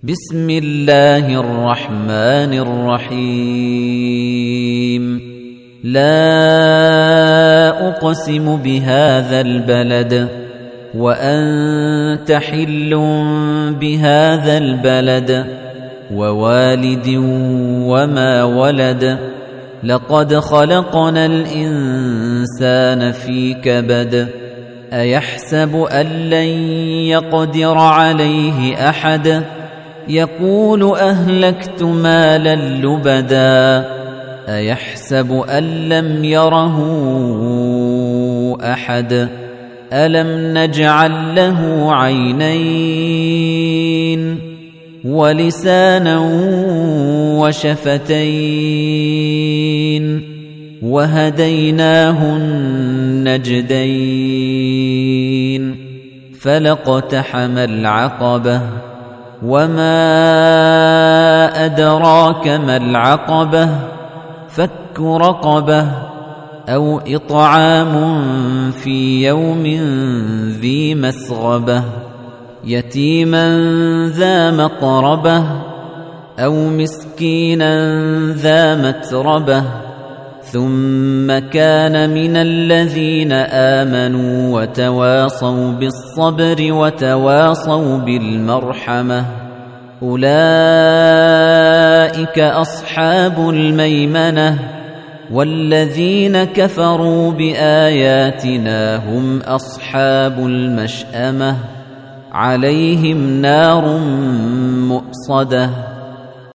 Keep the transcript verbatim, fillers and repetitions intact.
بسم الله الرحمن الرحيم لا أقسم بهذا البلد وأنت حل بهذا البلد ووالد وما ولد لقد خلقنا الإنسان في كبد أيحسب أن لن يقدر عليه أحد يقول أهلكت مالا لبدا أيحسب أن لم يره أحد ألم نجعل له عينين ولسانا وشفتين وهديناه النجدين فلاقتحم العقبة وما أدراك ما العقبة فك رقبة أو إطعام في يوم ذي مسغبة يتيما ذا مقربة أو مسكينا ذا متربة ثم كان من الذين آمنوا وتواصوا بالصبر وتواصوا بالمرحمة أولئك أصحاب الميمنة والذين كفروا بآياتنا هم أصحاب المشأمة عليهم نار مؤصدة